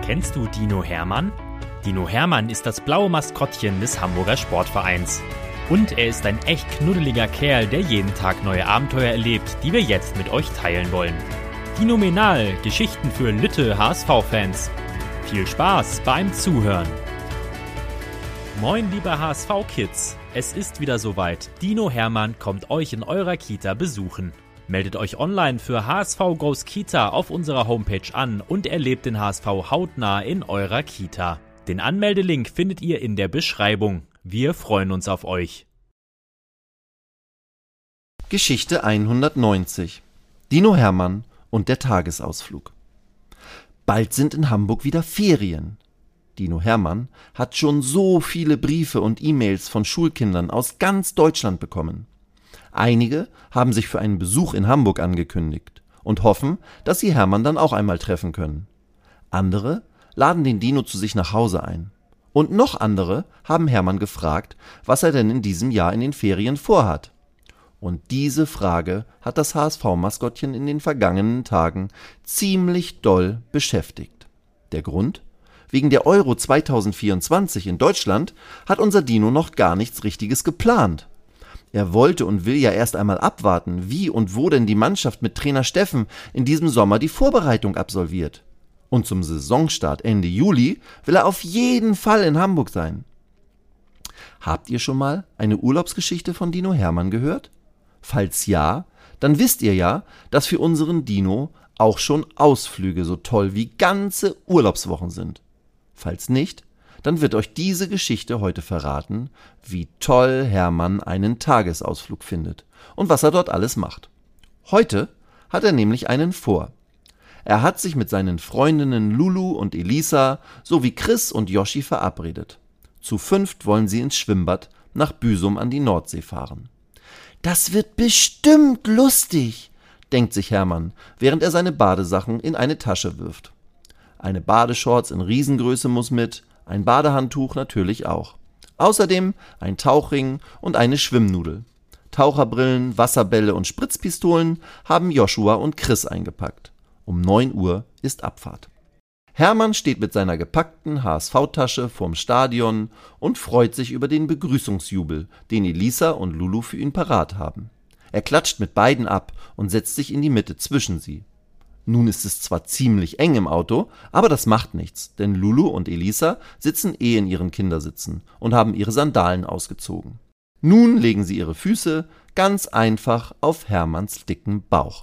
Kennst du Dino Hermann? Dino Hermann ist das blaue Maskottchen des Hamburger Sportvereins. Und er ist ein echt knuddeliger Kerl, der jeden Tag neue Abenteuer erlebt, die wir jetzt mit euch teilen wollen. Dinomenal, Geschichten für Lütte HSV-Fans. Viel Spaß beim Zuhören. Moin liebe HSV-Kids, es ist wieder soweit. Dino Hermann kommt euch in eurer Kita besuchen. Meldet euch online für HSV Goes Kita auf unserer Homepage an und erlebt den HSV hautnah in eurer Kita. Den Anmeldelink findet ihr in der Beschreibung. Wir freuen uns auf euch. Geschichte 190. Dino Hermann und der Tagesausflug. Bald sind in Hamburg wieder Ferien. Dino Hermann hat schon so viele Briefe und E-Mails von Schulkindern aus ganz Deutschland bekommen. Einige haben sich für einen Besuch in Hamburg angekündigt und hoffen, dass sie Hermann dann auch einmal treffen können. Andere laden den Dino zu sich nach Hause ein. Und noch andere haben Hermann gefragt, was er denn in diesem Jahr in den Ferien vorhat. Und diese Frage hat das HSV-Maskottchen in den vergangenen Tagen ziemlich doll beschäftigt. Der Grund? Wegen der Euro 2024 in Deutschland hat unser Dino noch gar nichts Richtiges geplant. Er wollte und will ja erst einmal abwarten, wie und wo denn die Mannschaft mit Trainer Steffen in diesem Sommer die Vorbereitung absolviert. Und zum Saisonstart Ende Juli will er auf jeden Fall in Hamburg sein. Habt ihr schon mal eine Urlaubsgeschichte von Dino Hermann gehört? Falls ja, dann wisst ihr ja, dass für unseren Dino auch schon Ausflüge so toll wie ganze Urlaubswochen sind. Falls nicht, dann wird euch diese Geschichte heute verraten, wie toll Hermann einen Tagesausflug findet und was er dort alles macht. Heute hat er nämlich einen vor. Er hat sich mit seinen Freundinnen Lulu und Elisa sowie Chris und Yoshi verabredet. Zu 5 wollen sie ins Schwimmbad nach Büsum an die Nordsee fahren. Das wird bestimmt lustig, denkt sich Hermann, während er seine Badesachen in eine Tasche wirft. Eine Badeshorts in Riesengröße muss mit, ein Badehandtuch natürlich auch. Außerdem ein Tauchring und eine Schwimmnudel. Taucherbrillen, Wasserbälle und Spritzpistolen haben Joshua und Chris eingepackt. Um 9 Uhr ist Abfahrt. Hermann steht mit seiner gepackten HSV-Tasche vorm Stadion und freut sich über den Begrüßungsjubel, den Elisa und Lulu für ihn parat haben. Er klatscht mit beiden ab und setzt sich in die Mitte zwischen sie. Nun ist es zwar ziemlich eng im Auto, aber das macht nichts, denn Lulu und Elisa sitzen in ihren Kindersitzen und haben ihre Sandalen ausgezogen. Nun legen sie ihre Füße ganz einfach auf Hermanns dicken Bauch.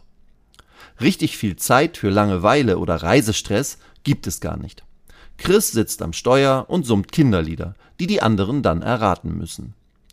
Richtig viel Zeit für Langeweile oder Reisestress gibt es gar nicht. Chris sitzt am Steuer und summt Kinderlieder, die die anderen dann erraten müssen.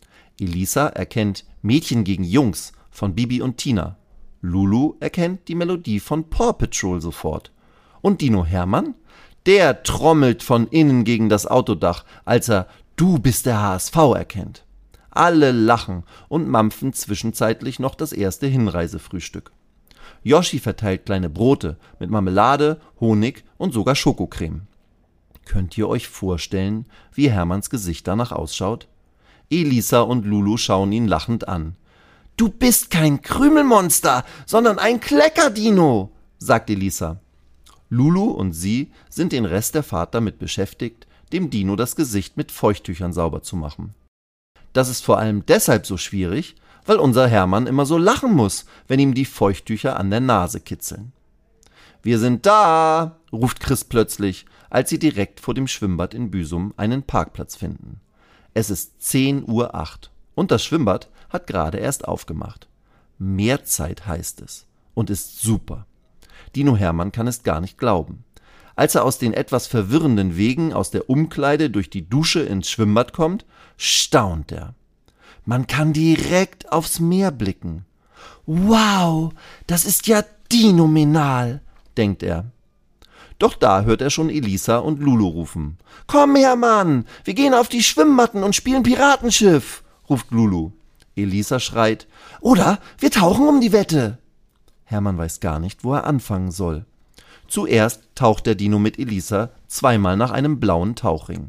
Elisa erkennt Mädchen gegen Jungs von Bibi und Tina. Lulu erkennt die Melodie von Paw Patrol sofort. Und Dino Hermann? Der trommelt von innen gegen das Autodach, als er »Du bist der HSV« erkennt. Alle lachen und mampfen zwischenzeitlich noch das erste Hinreisefrühstück. Yoshi verteilt kleine Brote mit Marmelade, Honig und sogar Schokocreme. Könnt ihr euch vorstellen, wie Hermanns Gesicht danach ausschaut? Elisa und Lulu schauen ihn lachend an. »Du bist kein Krümelmonster, sondern ein Kleckerdino«, sagt Elisa. Lulu und sie sind den Rest der Fahrt damit beschäftigt, dem Dino das Gesicht mit Feuchttüchern sauber zu machen. Das ist vor allem deshalb so schwierig, weil unser Hermann immer so lachen muss, wenn ihm die Feuchttücher an der Nase kitzeln. »Wir sind da«, ruft Chris plötzlich, als sie direkt vor dem Schwimmbad in Büsum einen Parkplatz finden. Es ist 10:08 Uhr und das Schwimmbad hat gerade erst aufgemacht. Mehrzeit heißt es und ist super. Dino Hermann kann es gar nicht glauben. Als er aus den etwas verwirrenden Wegen aus der Umkleide durch die Dusche ins Schwimmbad kommt, staunt er. Man kann direkt aufs Meer blicken. Wow, das ist ja dinomenal, denkt er. Doch da hört er schon Elisa und Lulu rufen. Komm Hermann, wir gehen auf die Schwimmmatten und spielen Piratenschiff, ruft Lulu. Elisa schreit, oder wir tauchen um die Wette. Hermann weiß gar nicht, wo er anfangen soll. Zuerst taucht der Dino mit Elisa zweimal nach einem blauen Tauchring.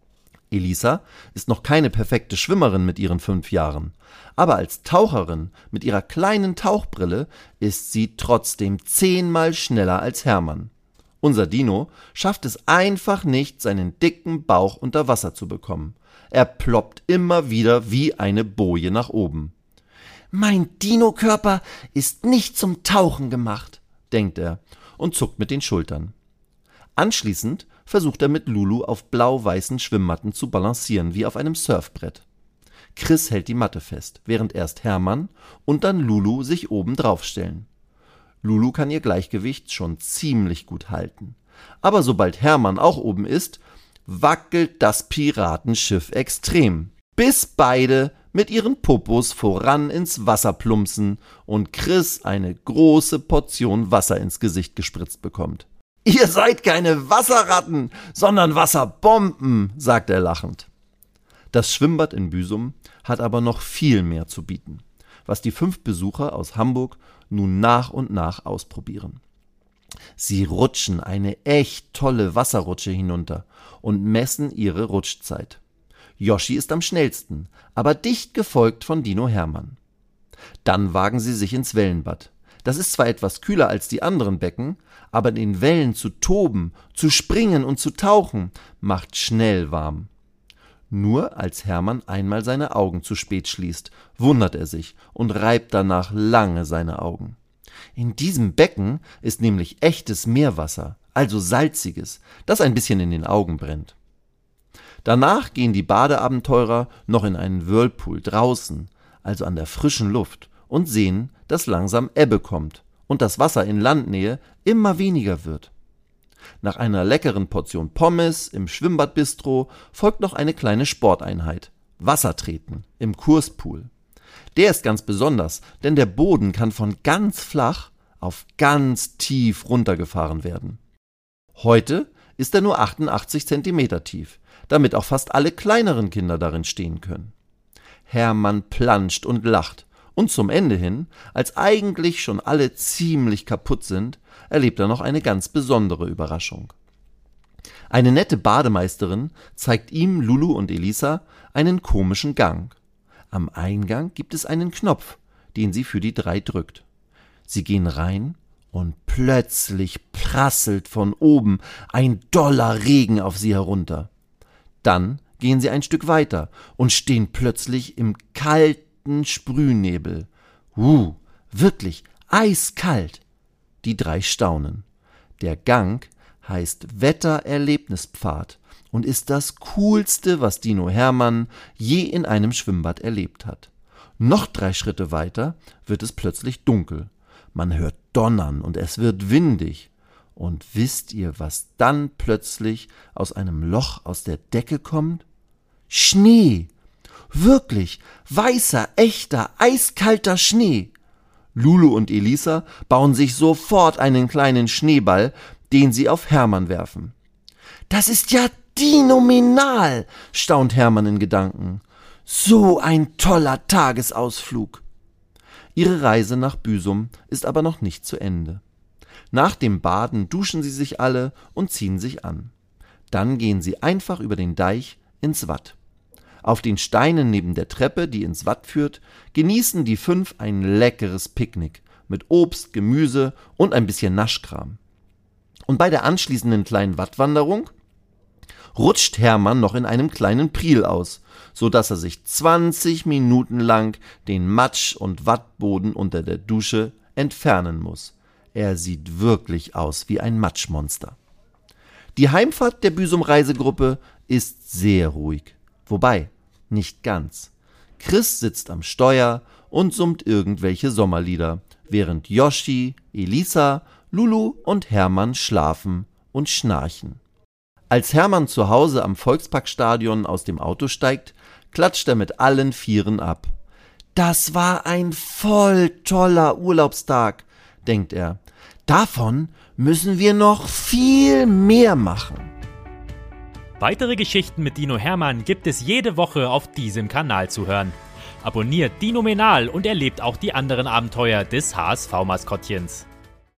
Elisa ist noch keine perfekte Schwimmerin mit ihren 5 Jahren, aber als Taucherin mit ihrer kleinen Tauchbrille ist sie trotzdem 10-mal schneller als Hermann. Unser Dino schafft es einfach nicht, seinen dicken Bauch unter Wasser zu bekommen. Er ploppt immer wieder wie eine Boje nach oben. »Mein Dino-Körper ist nicht zum Tauchen gemacht«, denkt er und zuckt mit den Schultern. Anschließend versucht er mit Lulu auf blau-weißen Schwimmmatten zu balancieren, wie auf einem Surfbrett. Chris hält die Matte fest, während erst Hermann und dann Lulu sich oben drauf stellen. Lulu kann ihr Gleichgewicht schon ziemlich gut halten. Aber sobald Hermann auch oben ist, wackelt das Piratenschiff extrem, bis beide mit ihren Popos voran ins Wasser plumpsen und Chris eine große Portion Wasser ins Gesicht gespritzt bekommt. »Ihr seid keine Wasserratten, sondern Wasserbomben«, sagt er lachend. Das Schwimmbad in Büsum hat aber noch viel mehr zu bieten, was die 5 Besucher aus Hamburg nun nach und nach ausprobieren. Sie rutschen eine echt tolle Wasserrutsche hinunter und messen ihre Rutschzeit. Yoshi ist am schnellsten, aber dicht gefolgt von Dino Hermann. Dann wagen sie sich ins Wellenbad. Das ist zwar etwas kühler als die anderen Becken, aber in den Wellen zu toben, zu springen und zu tauchen, macht schnell warm. Nur als Hermann einmal seine Augen zu spät schließt, wundert er sich und reibt danach lange seine Augen. In diesem Becken ist nämlich echtes Meerwasser, also salziges, das ein bisschen in den Augen brennt. Danach gehen die Badeabenteurer noch in einen Whirlpool draußen, also an der frischen Luft, und sehen, dass langsam Ebbe kommt und das Wasser in Landnähe immer weniger wird. Nach einer leckeren Portion Pommes im Schwimmbadbistro folgt noch eine kleine Sporteinheit, Wassertreten im Kurspool. Der ist ganz besonders, denn der Boden kann von ganz flach auf ganz tief runtergefahren werden. Heute ist er nur 88 Zentimeter tief, damit auch fast alle kleineren Kinder darin stehen können. Hermann planscht und lacht und zum Ende hin, als eigentlich schon alle ziemlich kaputt sind, erlebt er noch eine ganz besondere Überraschung. Eine nette Bademeisterin zeigt ihm, Lulu und Elisa, einen komischen Gang. Am Eingang gibt es einen Knopf, den sie für die 3 drückt. Sie gehen rein und plötzlich prasselt von oben ein doller Regen auf sie herunter. Dann gehen sie ein Stück weiter und stehen plötzlich im kalten Sprühnebel. Wirklich eiskalt. Die 3 staunen. Der Gang heißt Wettererlebnispfad und ist das Coolste, was Dino Hermann je in einem Schwimmbad erlebt hat. Noch 3 Schritte weiter wird es plötzlich dunkel. Man hört Donnern und es wird windig. Und wisst ihr, was dann plötzlich aus einem Loch aus der Decke kommt? Schnee! Wirklich, weißer, echter, eiskalter Schnee! Lulu und Elisa bauen sich sofort einen kleinen Schneeball, den sie auf Hermann werfen. »Das ist ja dinominal«, staunt Hermann in Gedanken. »So ein toller Tagesausflug.« Ihre Reise nach Büsum ist aber noch nicht zu Ende. Nach dem Baden duschen sie sich alle und ziehen sich an. Dann gehen sie einfach über den Deich ins Watt. Auf den Steinen neben der Treppe, die ins Watt führt, genießen die 5 ein leckeres Picknick mit Obst, Gemüse und ein bisschen Naschkram. Und bei der anschließenden kleinen Wattwanderung rutscht Hermann noch in einem kleinen Priel aus, so dass er sich 20 Minuten lang den Matsch- und Wattboden unter der Dusche entfernen muss. Er sieht wirklich aus wie ein Matschmonster. Die Heimfahrt der Büsum-Reisegruppe ist sehr ruhig. Wobei, nicht ganz. Chris sitzt am Steuer und summt irgendwelche Sommerlieder, während Yoshi, Elisa, Lulu und Hermann schlafen und schnarchen. Als Hermann zu Hause am Volksparkstadion aus dem Auto steigt, klatscht er mit allen 4 ab. »Das war ein voll toller Urlaubstag«, denkt er. »Davon müssen wir noch viel mehr machen.« Weitere Geschichten mit Dino Hermann gibt es jede Woche auf diesem Kanal zu hören. Abonniert Dinominal und erlebt auch die anderen Abenteuer des HSV-Maskottchens.